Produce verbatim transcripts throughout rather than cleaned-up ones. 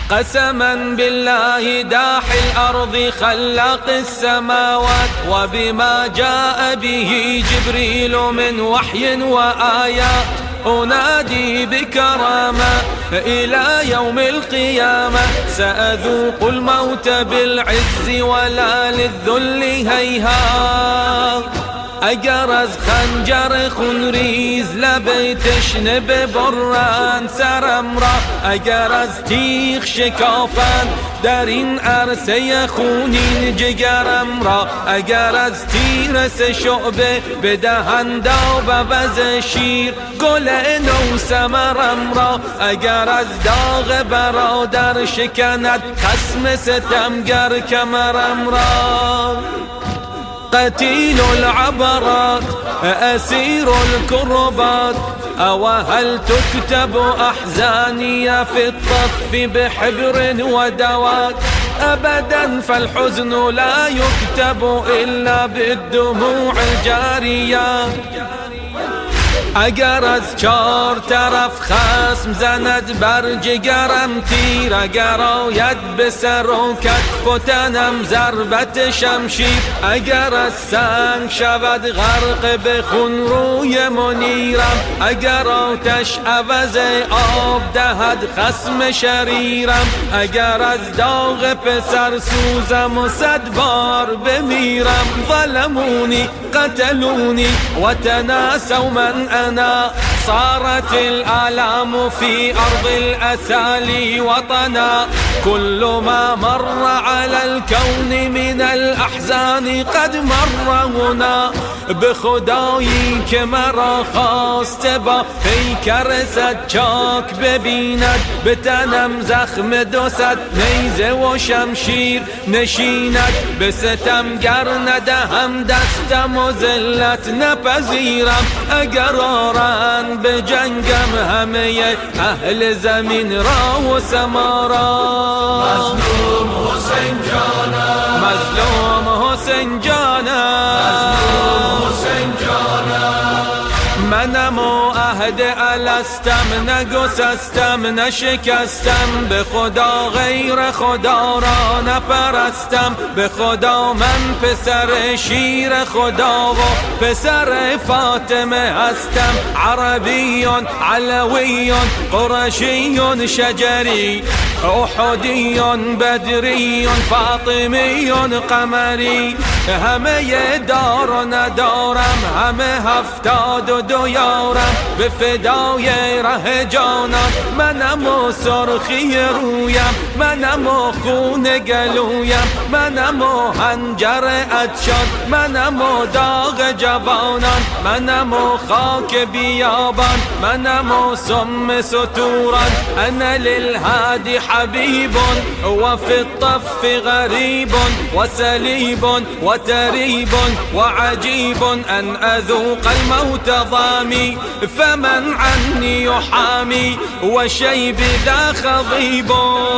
قسما بالله داحي الأرض خلاق السماوات، وبما جاء به جبريل من وحي وآيات، أنادي بكرامة إلى يوم القيامة، سأذوق الموت بالعز ولا للذل هيهات. اگر خنجر خونریز لب تشنه برن سرم را، اگر از تیغ شکافند در این عرصه خونین جگرم را، اگر از تیر سه شعبه بدهند آب عوض شیر گل نو ثمرم را، اگر از داغ برادر شکند خصم ستمگر کمرم را. قتيل العبرات أسير الكربات، أو هل تكتب أحزاني في الطف بحبر ودوات؟ أبدا فالحزن لا يكتب إلا بالدموع الجارية. اگر از چار طرف خصم زند بر جگرم تیر، اگر آید به سر و کتف و تنم ضربت شمشیر، اگر از سنگ شود غرق به خون روی منیرم، اگر آتش عوض آب دهد خصم شریرم، اگر از داغ پسر سوزم و صد بار بمیرم. ظلمونی قتلونی و تناسوا من أنا، صارت الآلام في أرض الأسالي وطنا، كل ما مر على الكون من الأحزان قد مر هنا. به خدایی که مرا خواسته با پیکر صد چاک ببیند، به تنم زخم دو صد نیزه و شمشیر نشیند، به ستمگر ندهم دستم و ذلت نپذیرم. اگر آرن به جنگم همه اهل زمین را و سما را. مظلوم حسین جانم، مظلوم حسین جانم، حسین جانم. منم و عهد الستم، نگسستم نشکستم، به خدا غیر خدا را نپرستم. به خدا من پسر شیر خدا و پسر فاطمه هستم. عربی علوی قرشی شجری، احدی بدری فاطمی قمری. همه دار و ندارم، همه هفتاد و دو یارم، به فدای ره جانم. منم و سرخی رویم، منم و خون گلویم، منم و حنجر عطشان، منم و داغ جوانان، منم و خاک بیابان، منم و سم ستوران. انا للهادی حبیب و فی الطف غریب و سلیب و تریب و عجیب ان اذوق الموت ضامي، فمن عني يحامي وشيب ذا خضيب.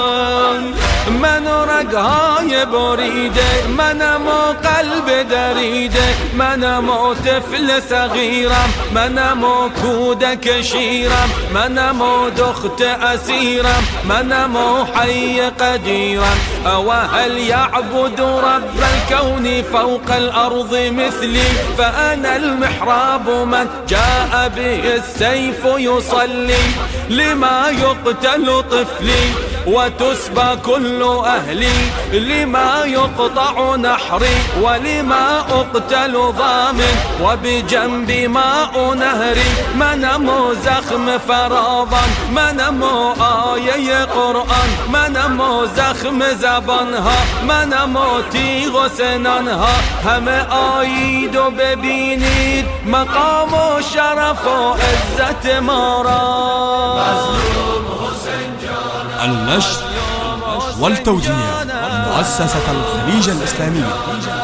من رگهای بریده، منم و قلب دریده، منم و طفل صغیرم، منم و کودک شیرم، منم و دخت اسیرم، منم و حی قدیرم. او هل يعبد رب الكون فوق الارض مثلي؟ فانا المحراب من جاء به السيف يصلي، لما يقتل طفلي وتسبى كل أهلي، لما يقطع نحري ولما أقتل ضامن وبجنب ماء نهري. منم زخم فراوان، منم آیه قرآن، منم زخم زبانها، منم تیغ و سنانها. همه آیید و ببینید مقام و شرف و عزت ما را. مظلوم حسین جانم. النشر والتوزيع مؤسسة الخليج الإسلامية.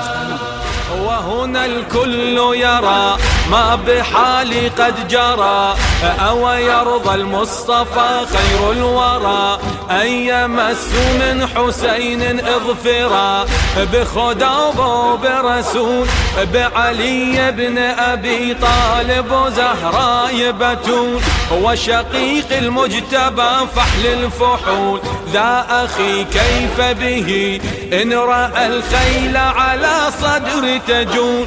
وهنا الكل يرى ما بحالي قد جرى، أو يرضى المصطفى خير الورى. أن يمسوا من حسين اظفرا بخدا وبرسول بعلي بن أبي طالب وزهراء بتول وشقيق المجتبى فحل الفحول ذا أخي كيف به إن رأى الخيل على صدر تجول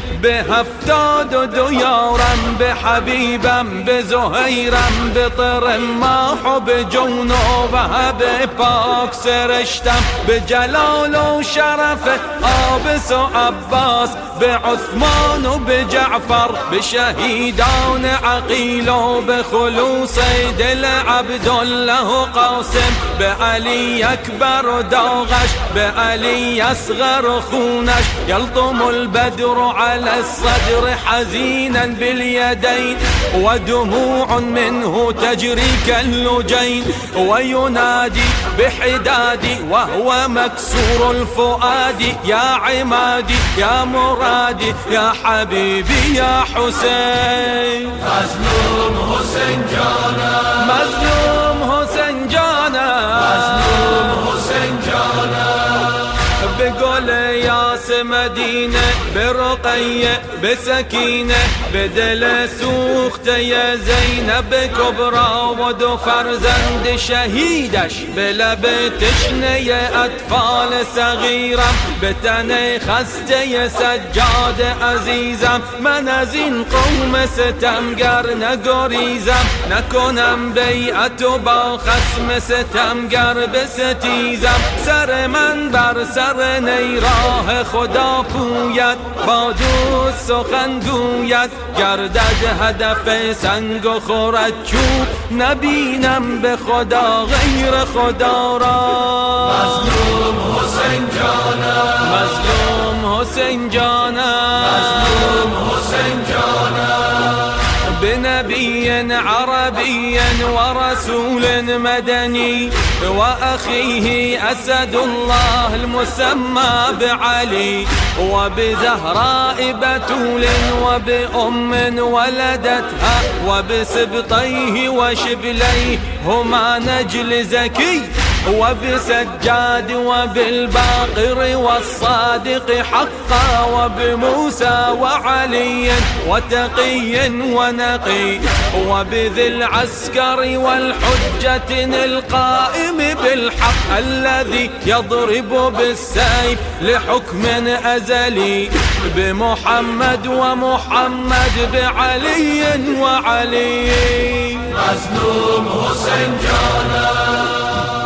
بهفتاد ديارا بحبيبا بزهيرا بطر ماح بجونوبها بپاک سرشتم بجلال وشرف عابس وعباس بعثمان وبجعفر بشهيدان عقيل وبخلوص دل عبد الله قاسم بعلي أكبر داغش بعلي أصغر خونش يلطم البدر على الصدر حزينا باليدين ودموع منه تجري كاللجين وينادي بحدادي وهو مكسور الفؤاد يا عمادي يا مرادي يا حبيبي يا حسين مظلوم حسين جانا مظلوم حسين جانا مظلوم حسين جانا بقول ياس مدينة برقية بسكينة بدل سوخت يا زينب كبرى ودو فرزند شهيدش بلبتش نية أطفال صغيرة بتني خست يا سجاد عزيزم من از این قوم ستمگر نگریزم نکنم بیعت با خصم ستمگر بستیزم سر من بر سر نیراه خدا پوید با دوست سخن گوید گردد هدف سنگ و خورد چوب نبینم به خدا غیر خدا را مظلوم حسین جانا مظلوم حسین جانا مظلوم حسین جانا بنبي عربي ورسول مدني وأخيه أسد الله المسمى بعلي وبزهراء بتول وبأم ولدتها وبسبطيه وشبليه هما نجل زكي وبسجاد وبالباقر والصادق حقا وبموسى وعلي وتقي ونقي وبذي العسكر والحجة القائم بالحق الذي يضرب بالسيف لحكم أزلي بمحمد ومحمد بعلي وعلي مظلوم حسين جانا